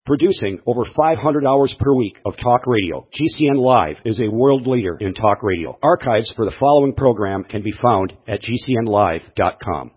Producing over 500 hours per week of talk radio, GCN Live is a world leader in talk radio. Archives for the following program can be found at gcnlive.com.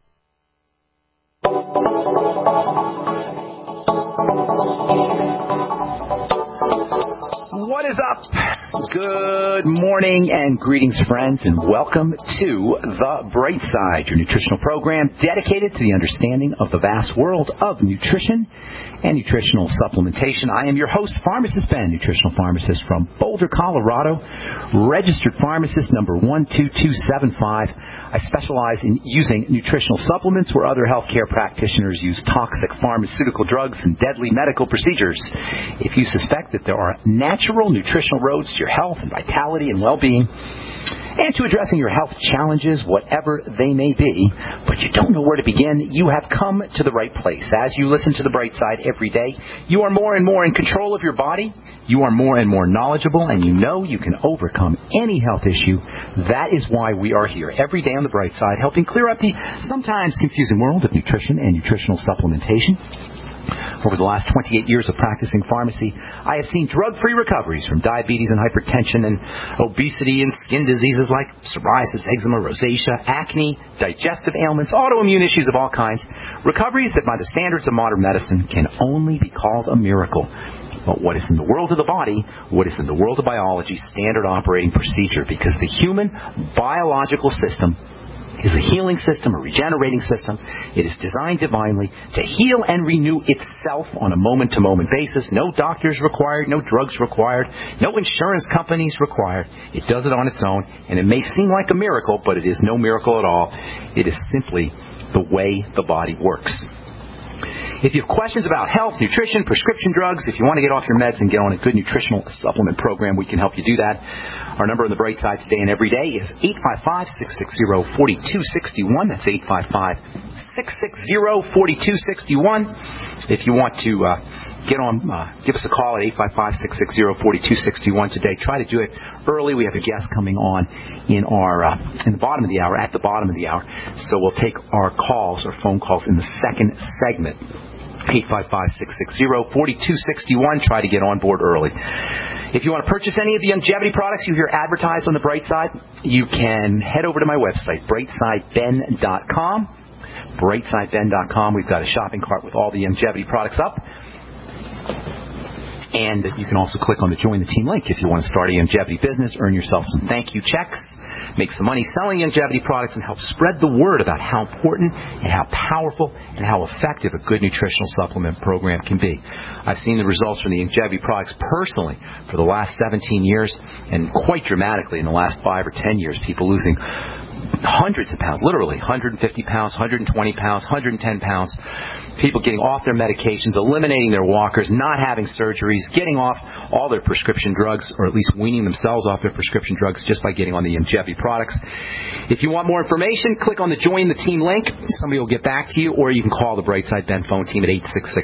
What is up? Good morning and greetings, friends, and welcome to The Bright Side, your nutritional program dedicated to the understanding of the vast world of nutrition and nutritional supplementation. I am your host, Pharmacist Ben, nutritional pharmacist from Boulder, Colorado, registered pharmacist number 12275. I specialize in using nutritional supplements where other healthcare practitioners use toxic pharmaceutical drugs and deadly medical procedures. If you suspect that there are natural nutritional roads to your health and vitality and well-being, and to addressing your health challenges, whatever they may be, but you don't know where to begin, you have come to the right place. As you listen to The Bright Side every day, you are more and more in control of your body, you are more and more knowledgeable, and you know you can overcome any health issue. That is why we are here every day on The Bright Side, helping clear up the sometimes confusing world of nutrition and nutritional supplementation. Over the last 28 years of practicing pharmacy, I have seen drug-free recoveries from diabetes and hypertension and obesity and skin diseases like psoriasis, eczema, rosacea, acne, digestive ailments, autoimmune issues of all kinds. Recoveries that by the standards of modern medicine can only be called a miracle. But what is in the world of the body, what is in the world of biology, standard operating procedure, because the human biological system is a healing system, a regenerating system. It is designed divinely to heal and renew itself on a moment-to-moment basis. No doctors required, no drugs required, no insurance companies required. It does it on its own, and it may seem like a miracle, but it is no miracle at all. It is simply the way the body works. If you have questions about health, nutrition, prescription drugs, if you want to get off your meds and get on a good nutritional supplement program, we can help you do that. Our number on The Bright Side today and every day is 855-660-4261. That's 855-660-4261. If you want to get on, give us a call at 855-660-4261 today. Try to do it early. We have a guest coming on in the bottom of the hour, at the bottom of the hour. So we'll take our calls, our phone calls, in the second segment. 855-660-4261. Try to get on board early. If you want to purchase any of the longevity products you hear advertised on The Bright Side, you can head over to my website, brightsideben.com. brightsideben.com. We've got a shopping cart with all the longevity products up. And you can also click on the Join the Team link if you want to start a longevity business, earn yourself some thank you checks, make some money selling longevity products, and help spread the word about how important and how powerful and how effective a good nutritional supplement program can be. I've seen the results from the longevity products personally for the last 17 years, and quite dramatically in the last 5 or 10 years, people losing hundreds of pounds, literally 150 pounds, 120 pounds, 110 pounds, people getting off their medications, eliminating their walkers, not having surgeries, getting off all their prescription drugs, or at least weaning themselves off their prescription drugs just by getting on the longevity products. If you want more information, click on the Join the Team link. Somebody will get back to you, or you can call the Brightside Ben phone team at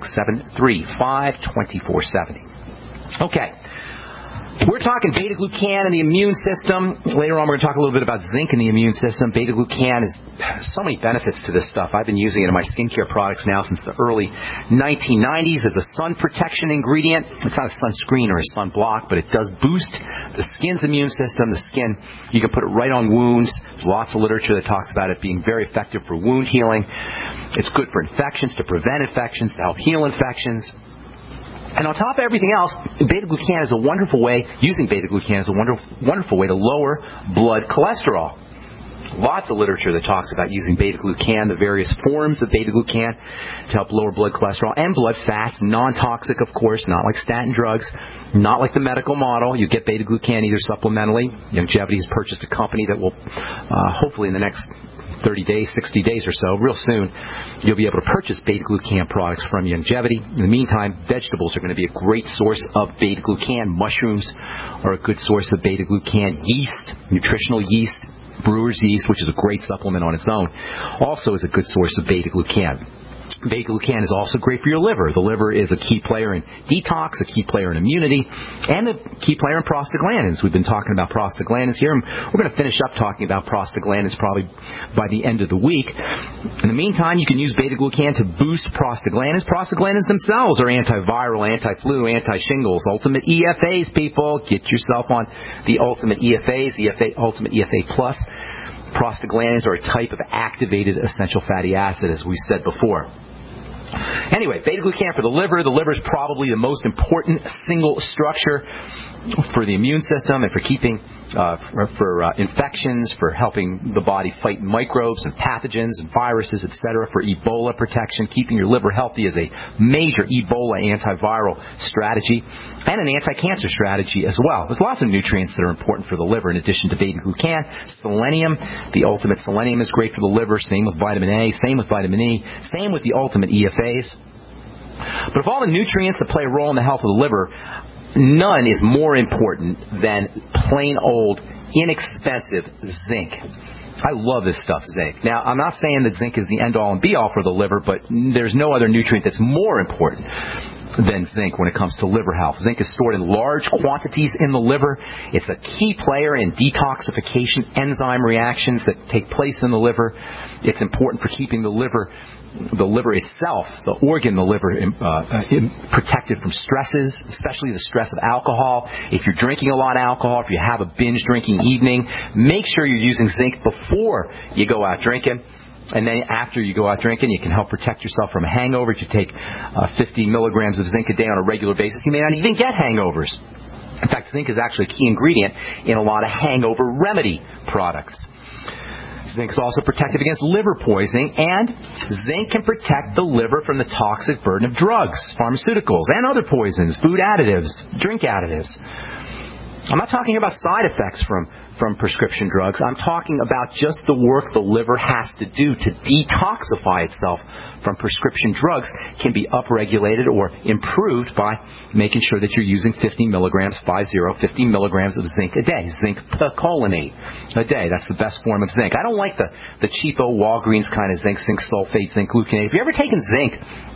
866-735-2470. Okay. We're talking beta-glucan and the immune system. Later on, we're going to talk a little bit about zinc in the immune system. Beta-glucan has so many benefits to this stuff. I've been using it in my skincare products now since the early 1990s as a sun protection ingredient. It's not a sunscreen or a sunblock, but it does boost the skin's immune system. The skin, you can put it right on wounds. There's lots of literature that talks about it being very effective for wound healing. It's good for infections, to prevent infections, to help heal infections. And on top of everything else, beta-glucan is a wonderful way, using beta-glucan is a wonderful way to lower blood cholesterol. Lots of literature that talks about using beta-glucan, the various forms of beta-glucan to help lower blood cholesterol and blood fats, non-toxic, of course, not like statin drugs, not like the medical model. You get beta-glucan either supplementally. Longevity has purchased a company that will, hopefully in the next 30 days, 60 days or so, real soon, you'll be able to purchase beta-glucan products from Longevity. In the meantime, vegetables are going to be a great source of beta-glucan. Mushrooms are a good source of beta-glucan. Yeast, nutritional yeast, brewer's yeast, which is a great supplement on its own, also is a good source of beta-glucan. Beta-glucan is also great for your liver. The liver is a key player in detox, a key player in immunity, and a key player in prostaglandins. We've been talking about prostaglandins here, and we're going to finish up talking about prostaglandins probably by the end of the week. In the meantime, you can use beta-glucan to boost prostaglandins. Prostaglandins themselves are antiviral, anti-flu, anti-shingles. Ultimate EFAs, people. Get yourself on the Ultimate EFAs, Ultimate EFA Plus. Prostaglandins are a type of activated essential fatty acid, as we said before. Anyway, beta-glucan for the liver. The liver is probably the most important single structure for the immune system and for keeping, for infections, for helping the body fight microbes and pathogens and viruses, etc., for Ebola protection. Keeping your liver healthy is a major Ebola antiviral strategy and an anti-cancer strategy as well. There's lots of nutrients that are important for the liver in addition to beta-glucan. Selenium, the Ultimate Selenium is great for the liver. Same with vitamin A, same with vitamin E, same with the Ultimate EFAs. But of all the nutrients that play a role in the health of the liver, none is more important than plain old, inexpensive zinc. I love this stuff, zinc. Now, I'm not saying that zinc is the end-all and be-all for the liver, but there's no other nutrient that's more important than zinc when it comes to liver health. Zinc is stored in large quantities in the liver. It's a key player in detoxification enzyme reactions that take place in the liver. It's important for keeping the liver itself, the organ, the liver, protected from stresses, especially the stress of alcohol. If you're drinking a lot of alcohol, if you have a binge drinking evening, make sure you're using zinc before you go out drinking. And then after you go out drinking, you can help protect yourself from a hangover. If you take 50 milligrams of zinc a day on a regular basis, you may not even get hangovers. In fact, zinc is actually a key ingredient in a lot of hangover remedy products. Zinc is also protective against liver poisoning, and zinc can protect the liver from the toxic burden of drugs, pharmaceuticals, and other poisons, food additives, drink additives. I'm not talking about side effects from prescription drugs. I'm talking about just the work the liver has to do to detoxify itself from prescription drugs can be upregulated or improved by making sure that you're using 50 milligrams of zinc a day, zinc picolinate a day. That's the best form of zinc. I don't like the cheapo Walgreens kind of zinc sulfate, zinc gluconate. If you've ever taken zinc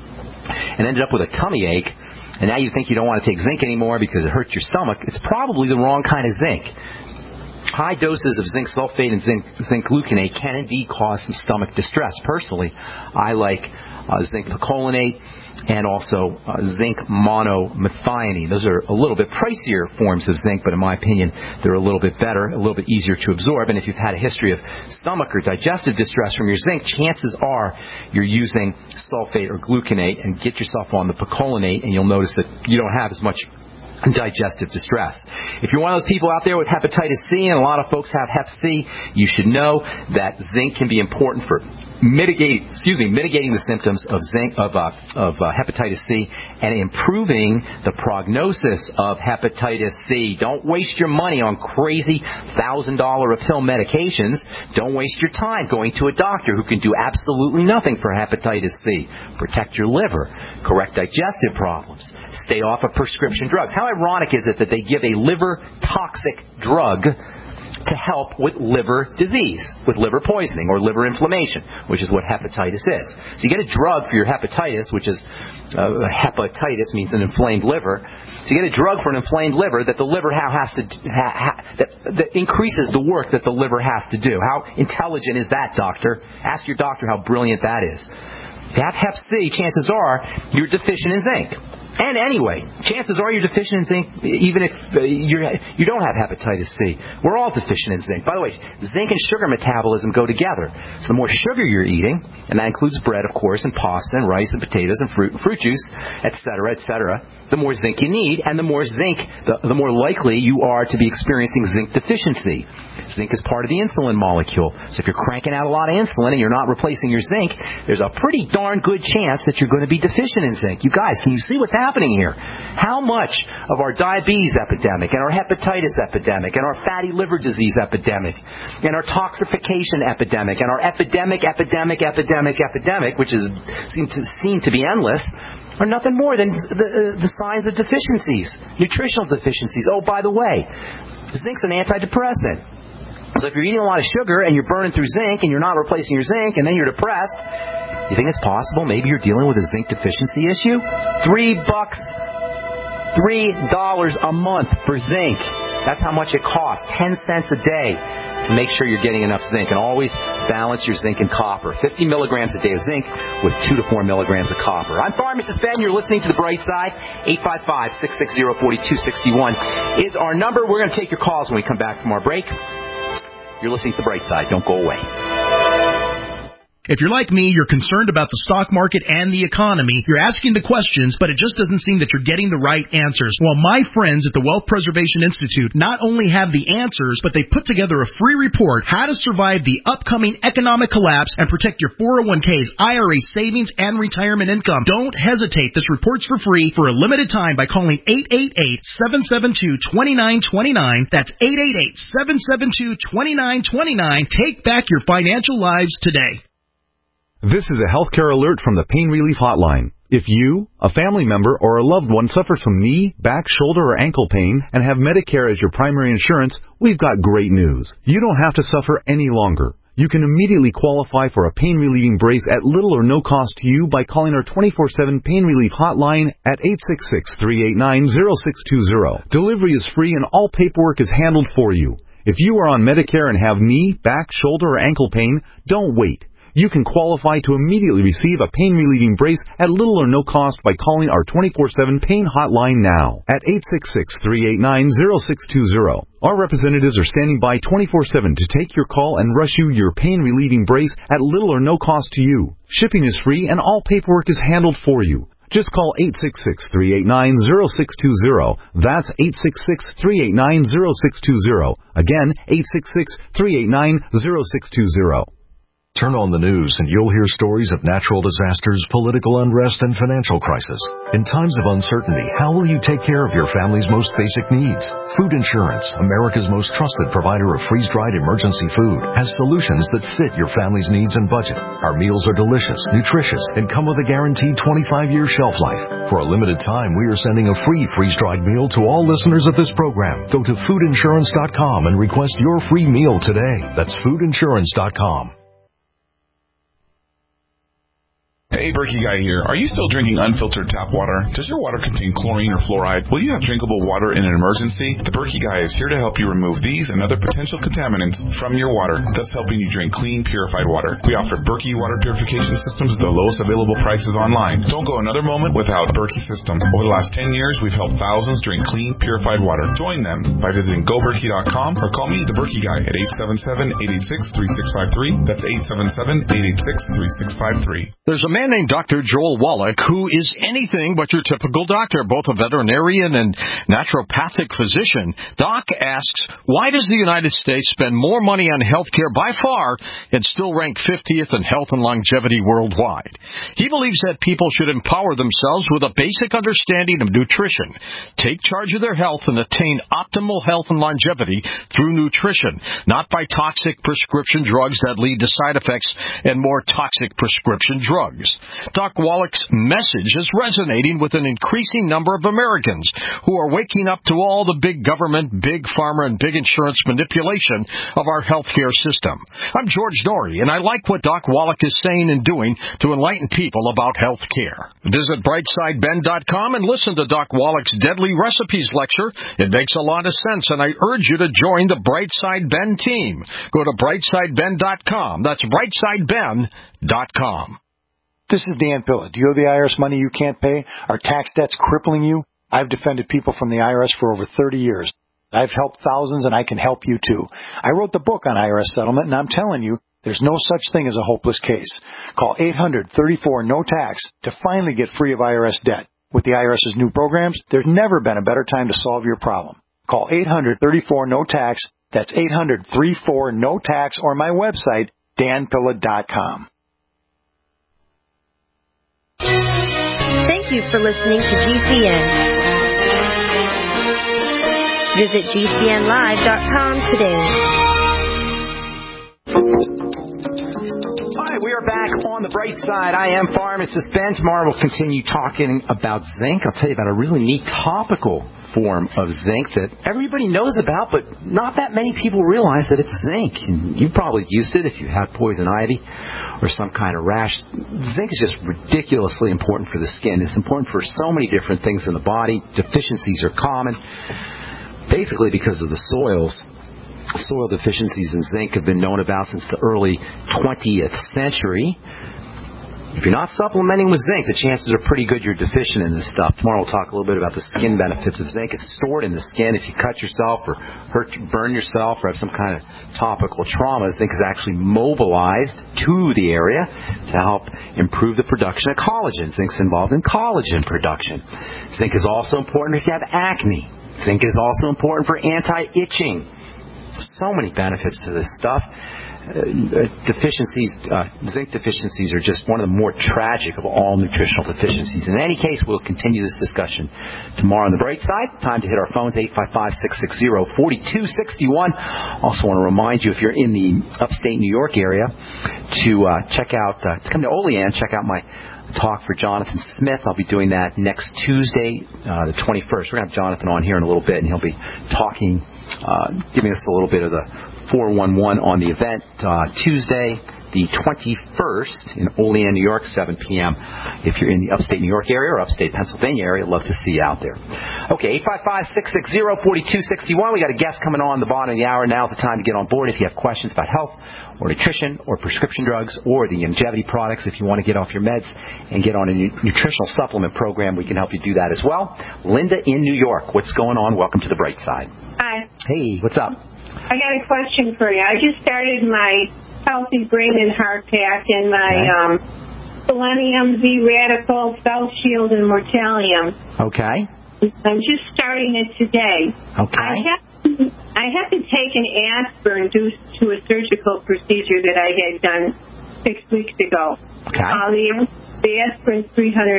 and ended up with a tummy ache, and now you think you don't want to take zinc anymore because it hurts your stomach, it's probably the wrong kind of zinc. High doses of zinc sulfate and zinc gluconate can indeed cause some stomach distress. Personally, I like zinc picolinate and also zinc monomethionine. Those are a little bit pricier forms of zinc, but in my opinion, they're a little bit better, a little bit easier to absorb. And if you've had a history of stomach or digestive distress from your zinc, chances are you're using sulfate or gluconate, and get yourself on the picolinate, and you'll notice that you don't have as much digestive distress. If you're one of those people out there with hepatitis C, and a lot of folks have hep C, you should know that zinc can be important for mitigating the symptoms of hepatitis C and improving the prognosis of hepatitis C. Don't waste your money on crazy $1,000 a pill medications. Don't waste your time going to a doctor who can do absolutely nothing for hepatitis C. Protect your liver. Correct digestive problems. Stay off of prescription drugs. How ironic is it that they give a liver toxic drug to help with liver disease, with liver poisoning or liver inflammation, which is what hepatitis is. So you get a drug for your hepatitis, which is hepatitis means an inflamed liver. So you get a drug for an inflamed liver that the liver has to that increases the work that the liver has to do. How intelligent is that, doctor? Ask your doctor how brilliant that is. If you have hep C, chances are you're deficient in zinc. And anyway, chances are you're deficient in zinc even if you don't have hepatitis C. We're all deficient in zinc. By the way, zinc and sugar metabolism go together. So the more sugar you're eating, and that includes bread, of course, and pasta and rice and potatoes and fruit juice, etc., the more zinc you need, and the more zinc, the more likely you are to be experiencing zinc deficiency. Zinc is part of the insulin molecule. So if you're cranking out a lot of insulin and you're not replacing your zinc, there's a pretty darn good chance that you're going to be deficient in zinc. You guys, can you see what's happening here? How much of our diabetes epidemic and our hepatitis epidemic and our fatty liver disease epidemic and our toxification epidemic and our epidemic, which is seem to be endless, are nothing more than the signs of deficiencies, nutritional deficiencies. Oh, by the way, zinc's an antidepressant. So if you're eating a lot of sugar and you're burning through zinc and you're not replacing your zinc and then you're depressed, You think it's possible? Maybe you're dealing with a zinc deficiency issue? $3 a month for zinc. That's how much it costs. 10 cents a day to make sure you're getting enough zinc. And always balance your zinc and copper. 50 milligrams a day of zinc with 2 to 4 milligrams of copper. I'm Pharmacist Ben. You're listening to The Bright Side. 855-660-4261 is our number. We're going to take your calls when we come back from our break. You're listening to The Bright Side. Don't go away. If you're like me, you're concerned about the stock market and the economy. You're asking the questions, but it just doesn't seem that you're getting the right answers. Well, my friends at the Wealth Preservation Institute not only have the answers, but they put together a free report, How to Survive the Upcoming Economic Collapse and Protect Your 401ks, IRA savings, and retirement income. Don't hesitate. This report's for free for a limited time by calling 888-772-2929. That's 888-772-2929. Take back your financial lives today. This is a healthcare alert from the Pain Relief Hotline. If you, a family member, or a loved one suffers from knee, back, shoulder, or ankle pain and have Medicare as your primary insurance, we've got great news. You don't have to suffer any longer. You can immediately qualify for a pain-relieving brace at little or no cost to you by calling our 24/7 Pain Relief Hotline at 866-389-0620. Delivery is free and all paperwork is handled for you. If you are on Medicare and have knee, back, shoulder, or ankle pain, don't wait. You can qualify to immediately receive a pain-relieving brace at little or no cost by calling our 24/7 Pain Hotline now at 866-389-0620. Our representatives are standing by 24/7 to take your call and rush you your pain-relieving brace at little or no cost to you. Shipping is free and all paperwork is handled for you. Just call 866-389-0620. That's 866-389-0620. Again, 866-389-0620. Turn on the news and you'll hear stories of natural disasters, political unrest, and financial crisis. In times of uncertainty, how will you take care of your family's most basic needs? Food Insurance, America's most trusted provider of freeze-dried emergency food, has solutions that fit your family's needs and budget. Our meals are delicious, nutritious, and come with a guaranteed 25-year shelf life. For a limited time, we are sending a free freeze-dried meal to all listeners of this program. Go to foodinsurance.com and request your free meal today. That's foodinsurance.com. Hey, Berkey Guy here. Are you still drinking unfiltered tap water? Does your water contain chlorine or fluoride? Will you have drinkable water in an emergency? The Berkey Guy is here to help you remove these and other potential contaminants from your water, thus helping you drink clean, purified water. We offer Berkey water purification systems at the lowest available prices online. Don't go another moment without Berkey system. Over the last 10 years, we've helped thousands drink clean, purified water. Join them by visiting goberkey.com or call me, the Berkey Guy, at 877-886-3653. That's 877-886-3653. There's a man named Dr. Joel Wallach, who is anything but your typical doctor, both a veterinarian and naturopathic physician. Doc asks, why does the United States spend more money on health care by far and still rank 50th in health and longevity worldwide? He believes that people should empower themselves with a basic understanding of nutrition, take charge of their health, and attain optimal health and longevity through nutrition, not by toxic prescription drugs that lead to side effects and more toxic prescription drugs. Doc Wallach's message is resonating with an increasing number of Americans who are waking up to all the big government, big pharma, and big insurance manipulation of our healthcare system. I'm George Norrie, and I like what Doc Wallach is saying and doing to enlighten people about health care. Visit brightsideben.com and listen to Doc Wallach's Deadly Recipes lecture. It makes a lot of sense, and I urge you to join the Brightside Ben team. Go to brightsideben.com. That's brightsideben.com. This is Dan Pilla. Do you owe the IRS money you can't pay? Are tax debts crippling you? I've defended people from the IRS for over 30 years. I've helped thousands, and I can help you too. I wrote the book on IRS settlement, and I'm telling you, there's no such thing as a hopeless case. Call 800-34-NO-TAX to finally get free of IRS debt. With the IRS's new programs, there's never been a better time to solve your problem. Call 800-34-NO-TAX. That's 800-34-NO-TAX, or my website, danpilla.com. Thank you for listening to GCN. Visit GCNlive.com today. Hi, we are back on the bright side. I am Pharmacist Ben. Tomorrow we'll continue talking about zinc. I'll tell you about a really neat topical form of zinc that everybody knows about, but not that many people realize that it's zinc. And you probably used it if you had poison ivy or some kind of rash. Zinc is just ridiculously important for the skin. It's important for so many different things in the body. Deficiencies are common, basically because of the soils. Soil deficiencies in zinc have been known about since the early 20th century. If you're not supplementing with zinc, the chances are pretty good you're deficient in this stuff. Tomorrow we'll talk a little bit about the skin benefits of zinc. It's stored in the skin. If you cut yourself or burn yourself or have some kind of topical trauma, zinc is actually mobilized to the area to help improve the production of collagen. Zinc's involved in collagen production. Zinc is also important if you have acne. Zinc is also important for anti-itching. So many benefits to this stuff. Zinc deficiencies are just one of the more tragic of all nutritional deficiencies. In any case, we'll continue this discussion tomorrow on the bright side. Time to hit our phones, 855-660-4261. Also want to remind you, if you're in the upstate New York area, to check out, to come to Olean, check out my talk for Jonathan Smith. I'll be doing that next Tuesday, the 21st. We're going to have Jonathan on here in a little bit, and he'll be talking, giving us a little bit of the 411 on the event Tuesday, the 21st in Olean, New York, 7 p.m. If you're in the upstate New York area or upstate Pennsylvania area, I'd love to see you out there. Okay, 855-660-4261. We got a guest coming on the bottom of the hour. Now's the time to get on board if you have questions about health or nutrition or prescription drugs or the longevity products. If you want to get off your meds and get on a nutritional supplement program, we can help you do that as well. Linda in New York, what's going on? Welcome to the Bright Side. Hi. Hey, what's up? I got a question for you. I just started my Healthy Brain and Heart Pack and my Selenium, V-Radical, Cell Shield, and Mortalium. Okay. I'm just starting it today. Okay. I have to take an aspirin due to a surgical procedure that I had done 6 weeks ago. Okay. The aspirin's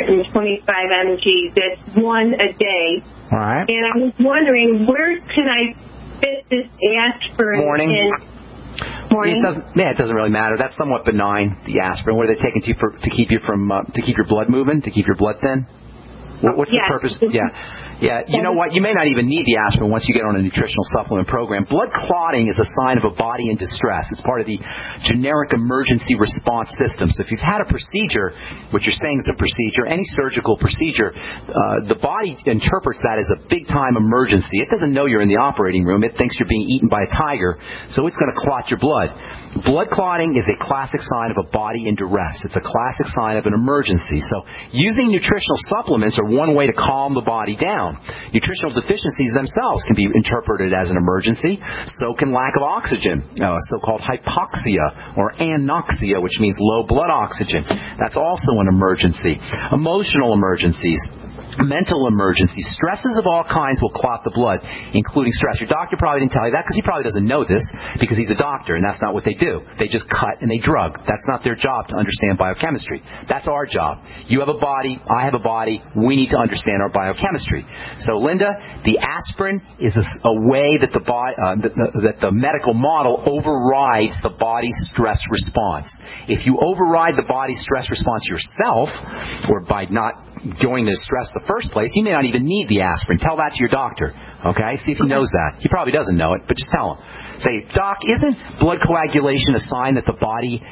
325 mg. That's one a day. All right. And I was wondering, where can I fit this aspirin in? Morning. It doesn't really matter. That's somewhat benign, the aspirin. What are they taking to keep you from to keep your blood moving, to keep your blood thin? What's the purpose? Yeah. You know what? You may not even need the aspirin once you get on a nutritional supplement program. Blood clotting is a sign of a body in distress. It's part of the generic emergency response system. So if you've had a procedure, which you're saying is a procedure, any surgical procedure, the body interprets that as a big-time emergency. It doesn't know you're in the operating room. It thinks you're being eaten by a tiger, so it's going to clot your blood. Blood clotting is a classic sign of a body in duress. It's a classic sign of an emergency. So using nutritional supplements are one way to calm the body down. Nutritional deficiencies themselves can be interpreted as an emergency. So can lack of oxygen, so-called hypoxia or anoxia, which means low blood oxygen. That's also an emergency. Emotional emergencies. Mental emergencies. Stresses of all kinds will clot the blood, including stress. Your doctor probably didn't tell you that because he probably doesn't know this because he's a doctor, and that's not what they do. They just cut and they drug. That's not their job to understand biochemistry. That's our job. You have a body. I have a body. We need to understand our biochemistry. So, Linda, the aspirin is a way that that the medical model overrides the body's stress response. If you override the body's stress response yourself, or by not going to stress the first place, you may not even need the aspirin. Tell that to your doctor. Okay? See if he knows that. He probably doesn't know it, but just tell him. Say, Doc, isn't blood coagulation a sign that the body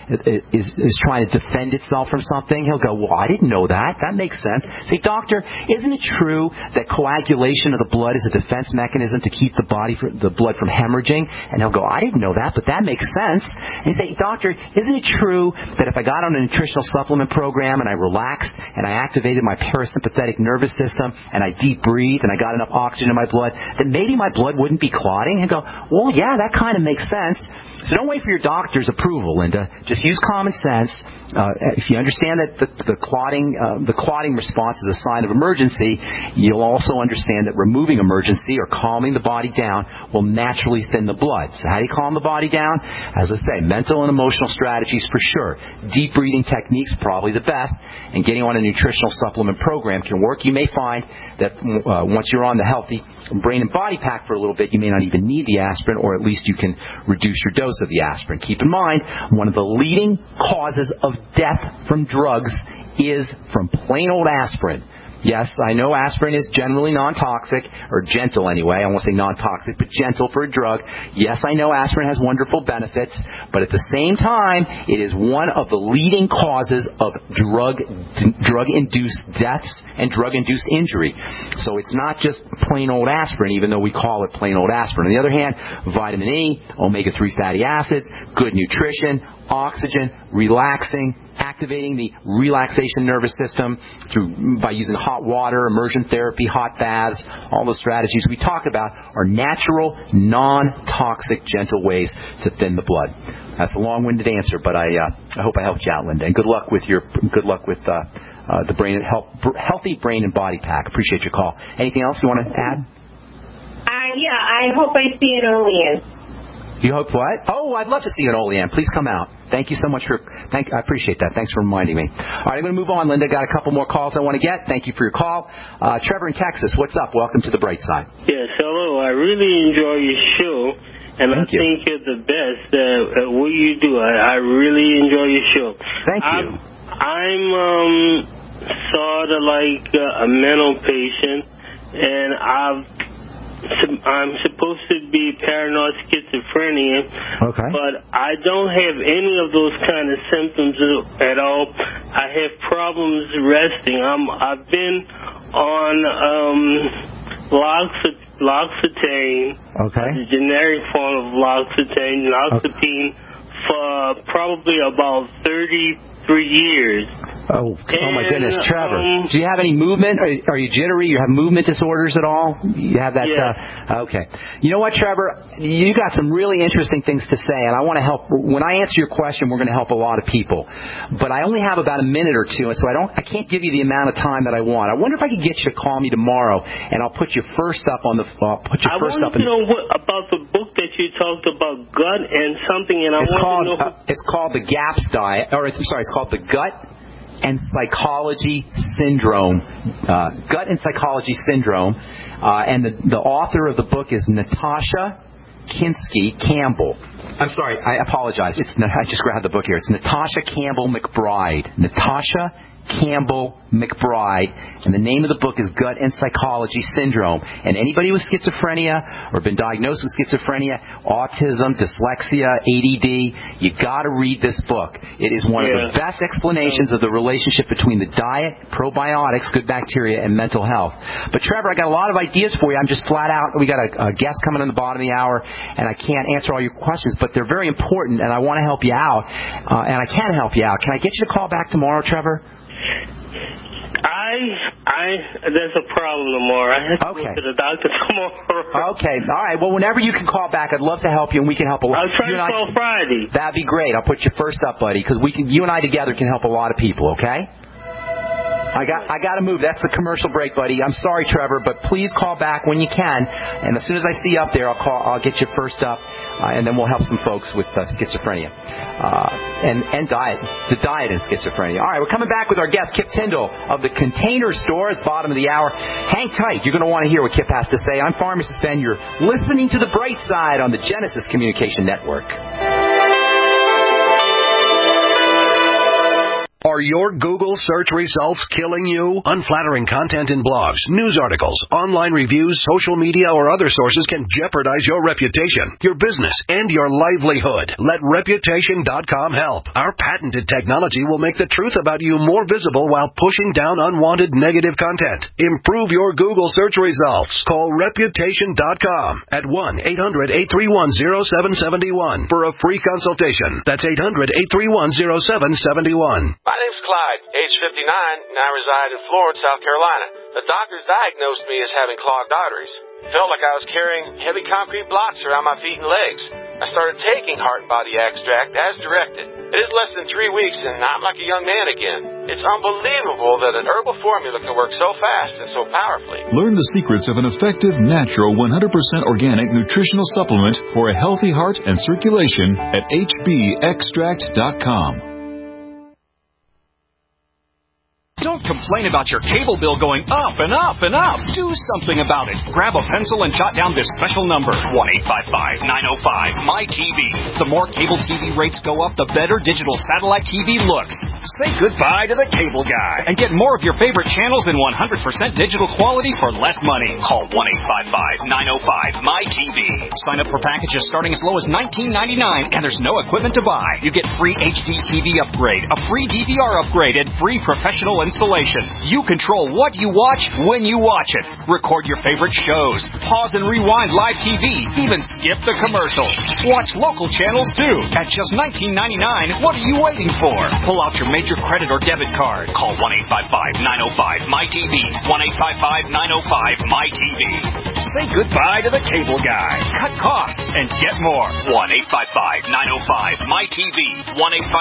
is trying to defend itself from something? He'll go, well, I didn't know that. That makes sense. Say, Doctor, isn't it true that coagulation of the blood is a defense mechanism to keep the blood from hemorrhaging? And he'll go, I didn't know that, but that makes sense. And you say, Doctor, isn't it true that if I got on a nutritional supplement program and I relaxed and I activated my parasympathetic nervous system and I deep breathed and I got enough oxygen in my blood, then maybe my blood wouldn't be clotting? And go, well, yeah, that kind of makes sense. So don't wait for your doctor's approval, Linda. Just use common sense. If you understand that the clotting response is a sign of emergency, you'll also understand that removing emergency or calming the body down will naturally thin the blood. So how do you calm the body down? As I say, mental and emotional strategies for sure. Deep breathing techniques, probably the best. And getting on a nutritional supplement program can work. You may find that once you're on the Healthy Brain and Body Pack for a little bit, you may not even need the aspirin, or at least you can reduce your dose of the aspirin. Keep in mind, one of the leading causes of death from drugs is from plain old aspirin. Yes, I know aspirin is generally non-toxic, or gentle anyway. I won't say non-toxic, but gentle for a drug. Yes, I know aspirin has wonderful benefits, but at the same time, it is one of the leading causes of drug-induced deaths and drug-induced injury. So it's not just plain old aspirin, even though we call it plain old aspirin. On the other hand, vitamin E, omega-3 fatty acids, good nutrition, oxygen, relaxing, activating the relaxation nervous system by using hot water, immersion therapy, hot baths, all the strategies we talk about are natural, non-toxic, gentle ways to thin the blood. That's a long-winded answer, but I hope I helped you out, Linda. And good luck with the healthy brain and body pack. Appreciate your call. Anything else you want to add? Yeah, I hope I see it Olean. You hope what? Oh, I'd love to see you at Olean. Please come out. Thank you so much I appreciate that. Thanks for reminding me. All right, I'm going to move on, Linda. Got a couple more calls I want to get. Thank you for your call. Trevor in Texas, what's up? Welcome to the Bright Side. Yes, hello. I really enjoy your show, and I think you're the best at what you do. I really enjoy your show. Thank you. I'm sort of like a mental patient, and I'm supposed to be paranoid schizophrenia, but I don't have any of those kind of symptoms at all. I have problems resting. I've been on L'Occitane, the generic form of L'Occitane, for probably about 33 years. Oh my goodness, Trevor. Do you have any movement? Are you jittery? You have movement disorders at all? You have that? Yeah. Okay. You know what, Trevor? You got some really interesting things to say, and I want to help. When I answer your question, we're going to help a lot of people. But I only have about a minute or two, and so I can't give you the amount of time that I want. I wonder if I could get you to call me tomorrow, and I'll put you first up on the. I wanted to know about the book that you talked about, gut and something, and it's called the GAPS diet, it's called the Gut and Psychology Syndrome, Gut and Psychology Syndrome, and the author of the book is Natasha Kinsky Campbell. I'm sorry, I apologize. I just grabbed the book here. It's Natasha Campbell McBride. Natasha Campbell McBride, and the name of the book is Gut and Psychology Syndrome. And anybody with schizophrenia or been diagnosed with schizophrenia, autism, dyslexia, ADD, you got to read this book. It is one of the best explanations of the relationship between the diet, probiotics, good bacteria, and mental health. But Trevor, I got a lot of ideas for you. I'm just flat out. We got a guest coming in the bottom of the hour, and I can't answer all your questions, but they're very important, and I want to help you out, and I can help you out. Can I get you to call back tomorrow, Trevor? There's a problem tomorrow. I have to go to the doctor tomorrow. Okay, all right. Well, whenever you can call back, I'd love to help you, and we can help a lot. I'll try to call Friday. That'd be great. I'll put you first up, buddy, because you and I together can help a lot of people. Okay? I got to move. That's the commercial break, buddy. I'm sorry, Trevor, but please call back when you can. And as soon as I see you up there, I'll get you first up, and then we'll help some folks with schizophrenia and diet, the diet and schizophrenia. All right, we're coming back with our guest, Kip Tyndall of the Container Store at the bottom of the hour. Hang tight. You're going to want to hear what Kip has to say. I'm Pharmacist Ben. You're listening to The Bright Side on the Genesis Communication Network. Are your Google search results killing you? Unflattering content in blogs, news articles, online reviews, social media, or other sources can jeopardize your reputation, your business, and your livelihood. Let Reputation.com help. Our patented technology will make the truth about you more visible while pushing down unwanted negative content. Improve your Google search results. Call Reputation.com at 1-800-831-0771 for a free consultation. That's 800-831-0771. My name's Clyde, age 59, and I reside in Florence, South Carolina. The doctors diagnosed me as having clogged arteries. Felt like I was carrying heavy concrete blocks around my feet and legs. I started taking Heart and Body Extract as directed. It is less than 3 weeks, and I'm like a young man again. It's unbelievable that an herbal formula can work so fast and so powerfully. Learn the secrets of an effective, natural, 100% organic nutritional supplement for a healthy heart and circulation at hbextract.com. Don't complain about your cable bill going up and up and up. Do something about it. Grab a pencil and jot down this special number, 1-855-905-MY-TV. The more cable TV rates go up, the better digital satellite TV looks. Say goodbye to the cable guy and get more of your favorite channels in 100% digital quality for less money. Call 1-855-905-MY-TV. Sign up for packages starting as low as $19.99, and there's no equipment to buy. You get free HD TV upgrade, a free DVR upgrade, and free professional installation. You control what you watch when you watch it. Record your favorite shows, pause and rewind live TV, even skip the commercials. Watch local channels too. At just $19.99, what are you waiting for? Pull out your major credit or debit card. Call 1-855-905-MY-TV. 1-855-905-MY-TV. Say goodbye to the cable guy. Cut costs and get more. 1-855-905-MY-TV.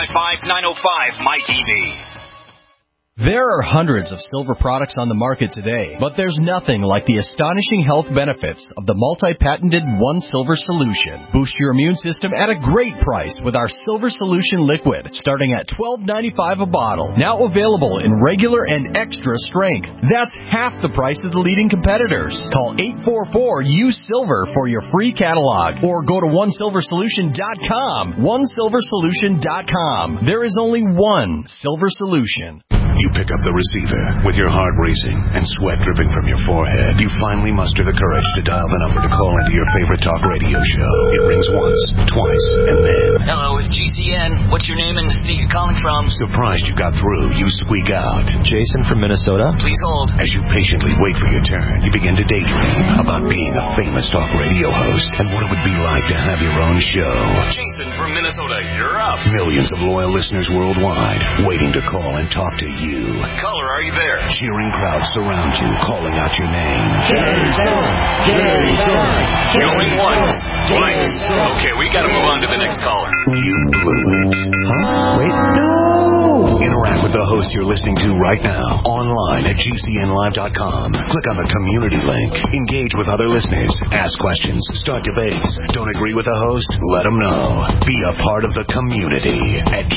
1-855-905-MY-TV. There are hundreds of silver products on the market today, but there's nothing like the astonishing health benefits of the multi-patented One Silver Solution. Boost your immune system at a great price with our Silver Solution Liquid, starting at $12.95 a bottle. Now available in regular and extra strength. That's half the price of the leading competitors. Call 844-USILVER for your free catalog, or go to OneSilverSolution.com. OneSilverSolution.com. There is only one Silver Solution. You pick up the receiver with your heart racing and sweat dripping from your forehead. You finally muster the courage to dial the number to call into your favorite talk radio show. It rings once, twice, and then... Hello, it's GCN. What's your name and the state you're calling from? Surprised you got through, you squeak out. Jason from Minnesota. Please hold. As you patiently wait for your turn, you begin to daydream about being a famous talk radio host and what it would be like to have your own show. Jason from Minnesota, you're up. Millions of loyal listeners worldwide waiting to call and talk to you. Caller, are you there? Cheering crowds surround you, calling out your name. Jason! Jason! Going once, twice. Okay, we gotta move on to the next caller. You blew it. Huh? Wait, no! Interact with the host you're listening to right now, online at GCNlive.com. Click on the community link. Engage with other listeners. Ask questions. Start debates. Don't agree with the host? Let them know. Be a part of the community at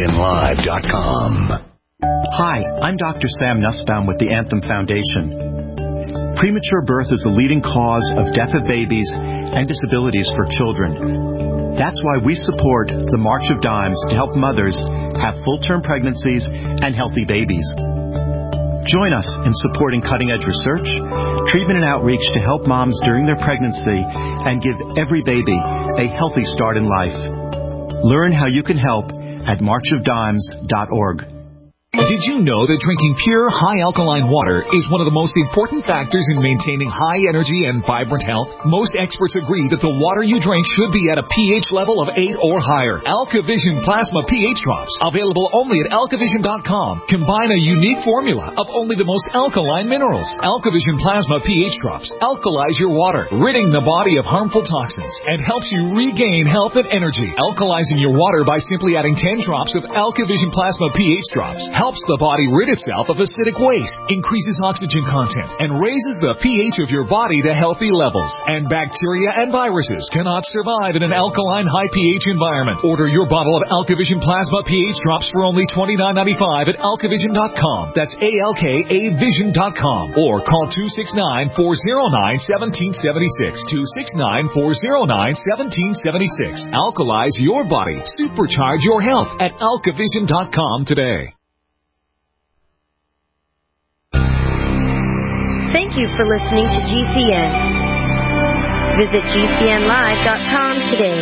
GCNlive.com. Hi, I'm Dr. Sam Nussbaum with the Anthem Foundation. Premature birth is the leading cause of death of babies and disabilities for children. That's why we support the March of Dimes to help mothers have full-term pregnancies and healthy babies. Join us in supporting cutting-edge research, treatment and outreach to help moms during their pregnancy and give every baby a healthy start in life. Learn how you can help at marchofdimes.org. Did you know that drinking pure, high alkaline water is one of the most important factors in maintaining high energy and vibrant health? Most experts agree that the water you drink should be at a pH level of 8 or higher. AlkaVision Plasma pH Drops, available only at alkavision.com, combine a unique formula of only the most alkaline minerals. AlkaVision Plasma pH Drops alkalize your water, ridding the body of harmful toxins, and helps you regain health and energy. Alkalizing your water by simply adding 10 drops of AlkaVision Plasma pH Drops helps the body rid itself of acidic waste, increases oxygen content, and raises the pH of your body to healthy levels. And bacteria and viruses cannot survive in an alkaline high pH environment. Order your bottle of AlkaVision Plasma pH Drops for only $29.95 at alkavision.com. That's ALKAvision.com. Or call 269-409-1776. 269-409-1776. Alkalize your body. Supercharge your health at alkavision.com today. Thank you for listening to GCN. Visit GCNlive.com today.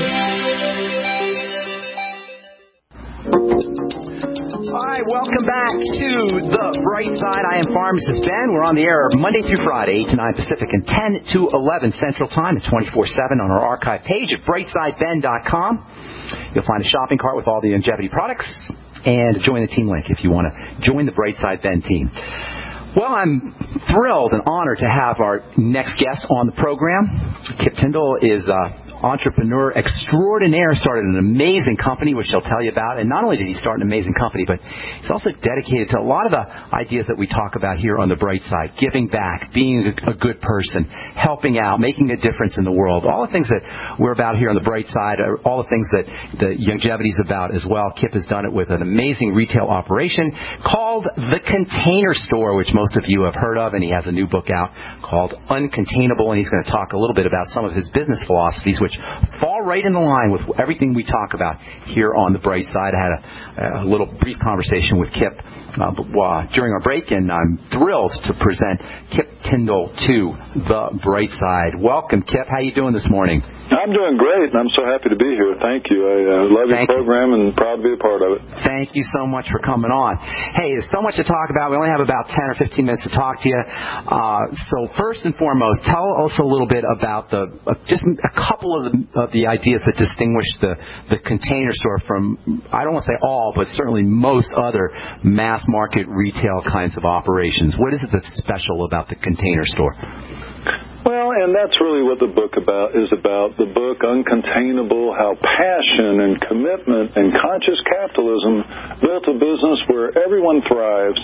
All right, welcome back to The Bright Side. I am Pharmacist Ben. We're on the air Monday through Friday, 8 to 9 Pacific and 10 to 11 Central Time and 24/7 on our archive page at brightsideben.com. You'll find a shopping cart with all the longevity products and join the team link if you want to join the Bright Side Ben team. Well, I'm thrilled and honored to have our next guest on the program. Kip Tyndall is entrepreneur extraordinaire, started an amazing company, which he'll tell you about. And not only did he start an amazing company, but he's also dedicated to a lot of the ideas that we talk about here on The Bright Side: giving back, being a good person, helping out, making a difference in the world. All the things that we're about here on The Bright Side are all the things that the Youngevity's about as well. Kip has done it with an amazing retail operation called The Container Store, which most of you have heard of, and he has a new book out called Uncontainable, and he's going to talk a little bit about some of his business philosophies, which fall right in the line with everything we talk about here on The Bright Side. I had a little brief conversation with Kip during our break, and I'm thrilled to present Kip Tindall to The Bright Side. Welcome, Kip. How you doing this morning? I'm doing great, and I'm so happy to be here. Thank you. I love your program and proud to be a part of it. Thank you so much for coming on. Hey, there's so much to talk about. We only have about 10 or 15 minutes to talk to you. So first and foremost, tell us a little bit about just a couple of the ideas that distinguish the Container Store from, I don't want to say all, but certainly most other mass market retail kinds of operations. What is it that's special about the Container Store? Well, and that's really what the book is about. The book, Uncontainable, how passion and commitment and conscious capitalism built a business where everyone thrives.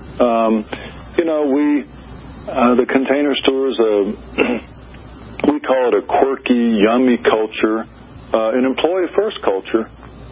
The Container Store is we call it a quirky, yummy culture, an employee-first culture.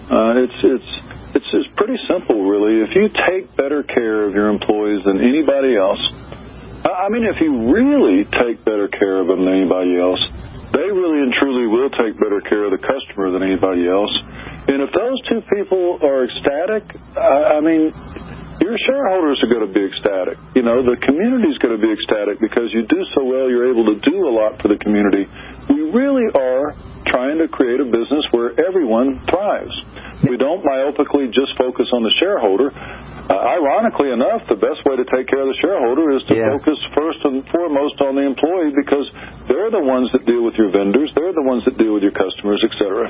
It's pretty simple, really. If you take better care of your employees than anybody else, if you really take better care of them than anybody else, they really and truly will take better care of the customer than anybody else. And if those two people are ecstatic, your shareholders are going to be ecstatic. The community's going to be ecstatic because you do so well, you're able to do a lot for the community. We really are trying to create a business where everyone thrives. We don't myopically just focus on the shareholder. Ironically enough, the best way to take care of the shareholder is to focus first and foremost on the employee, because they're the ones that deal with your vendors, they're the ones that deal with your customers, etc.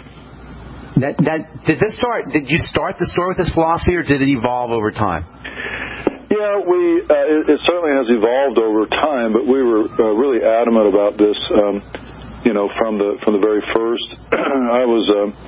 Did you start the store with this philosophy, or did it evolve over time? Yeah, it certainly has evolved over time, but we were really adamant about this, from the very first. I was,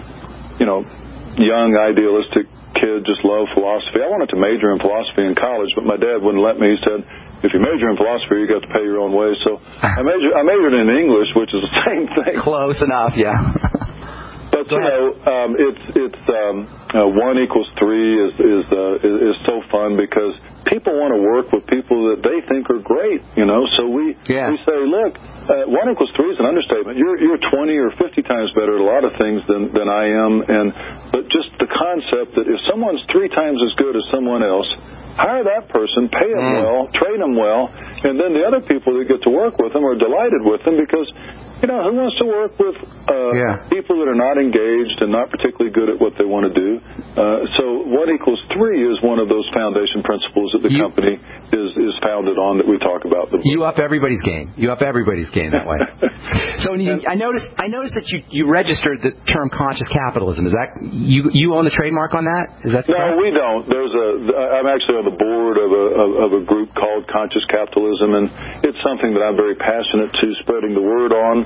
young, idealistic kid, just loved philosophy. I wanted to major in philosophy in college, but my dad wouldn't let me. He said, if you major in philosophy, you got to pay your own way. So I majored in English, which is the same thing. Close enough, yeah. But it's 1 equals 3 is so fun because people want to work with people that they think are great, So we say, look, 1 equals 3 is an understatement. You're 20 or 50 times better at a lot of things than I am, but just the concept that if someone's 3 times as good as someone else, hire that person, pay them well, train them well, and then the other people that get to work with them are delighted with them because, who wants to work with people that are not engaged and not particularly good at what they want to do? So 1 equals 3 is one of those foundation principles that the company is founded on that we talk about. You up everybody's game. You up everybody's game that way. So I noticed that you registered the term conscious capitalism. Is that you own the trademark on that? Is that correct? No, we don't. I'm actually on the board of a group called Conscious Capitalism, and it's something that I'm very passionate to spreading the word on.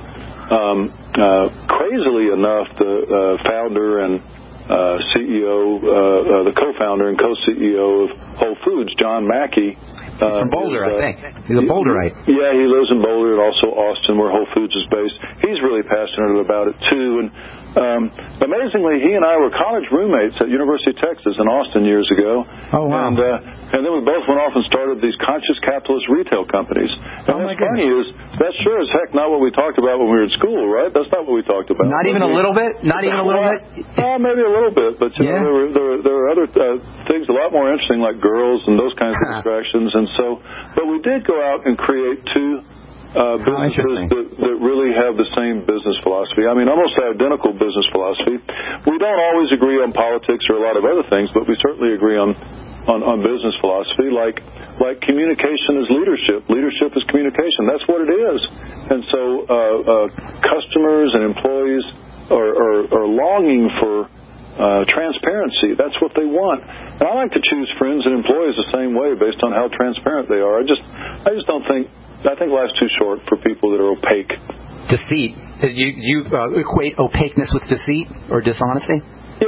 Crazily enough, the founder and CEO, the co-founder and co-CEO of Whole Foods, John Mackey. He's from Boulder, I think. He's a Boulderite. Yeah, he lives in Boulder and also Austin, where Whole Foods is based. He's really passionate about it, too. And amazingly, he and I were college roommates at University of Texas in Austin years ago. Oh, wow. And then we both went off and started these conscious capitalist retail companies. And what's funny is, that's sure as heck not what we talked about when we were in school, right? That's not what we talked about. Not even a little bit? Not even a little bit? Maybe a little bit. But, there were other things a lot more interesting, like girls and those kinds of distractions. And so, but we did go out and create 2 businesses that really have the same business philosophy. Almost identical business philosophy. We don't always agree on politics or a lot of other things, but we certainly agree on business philosophy, like communication is leadership. Leadership is communication. That's what it is. And so customers and employees are longing for transparency. That's what they want. And I like to choose friends and employees the same way based on how transparent they are. I just don't think. I think life's too short for people that are opaque. Deceit. You equate opaqueness with deceit or dishonesty?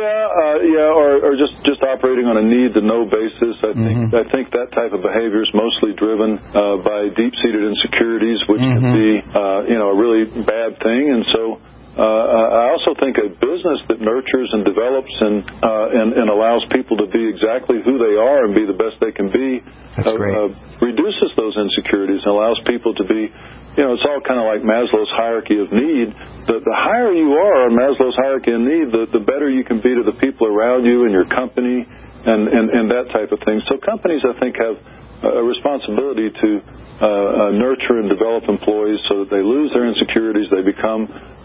Or just operating on a need-to-know basis. I think that type of behavior is mostly driven by deep-seated insecurities, which can be a really bad thing. And so I also think a business that nurtures and develops and allows people to be exactly who they are and be the best they can be reduces those insecurities and allows people to be. It's all kind of like Maslow's hierarchy of need. The higher you are on Maslow's hierarchy of need, the better you can be to the people around you and your company and that type of thing. So companies, I think, have a responsibility to nurture and develop employees so that they lose their insecurities, they become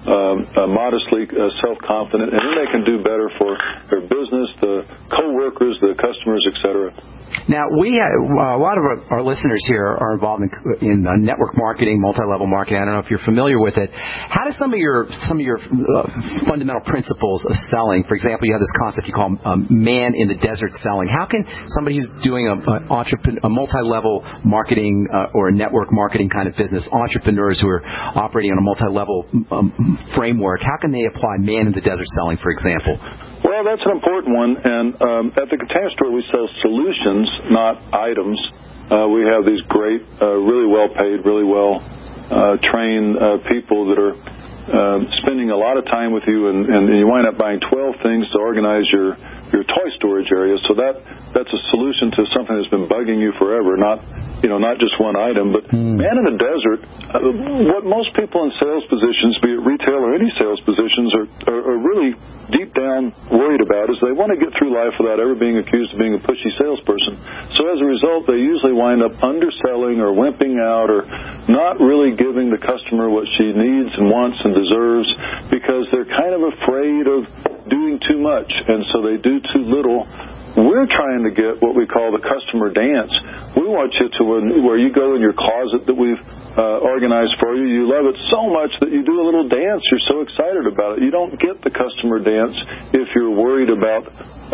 modestly self-confident, and then they can do better for their business, the co-workers, the customers, etc. Now, a lot of our listeners here are involved in network marketing, multi-level marketing. I don't know if you're familiar with it. How do some of your fundamental principles of selling, for example, you have this concept you call man in the desert selling. How can somebody who's doing a multi-level marketing or a network marketing kind of business, entrepreneurs who are operating on a multi-level framework, how can they apply man in the desert selling, for example? Well, that's an important one, and at the Container Store we sell solutions, not items. We have these great, really well-paid, really well-trained people that are spending a lot of time with you, and you wind up buying 12 things to organize your toy storage area. So that's a solution to something that's been bugging you forever, not just one item. But man in the desert, what most people in sales positions, be it retail or any sales positions, are really deep down worried about is they want to get through life without ever being accused of being a pushy salesperson. So as a result, they usually wind up underselling or wimping out or not really giving the customer what she needs and wants and deserves because they're kind of afraid of doing too much, and so they do too little. We're trying to get what we call the customer dance. We want you to where you go in your closet that we've organized for you. You love it so much that you do a little dance. You're so excited about it. You don't get the customer dance if you're worried about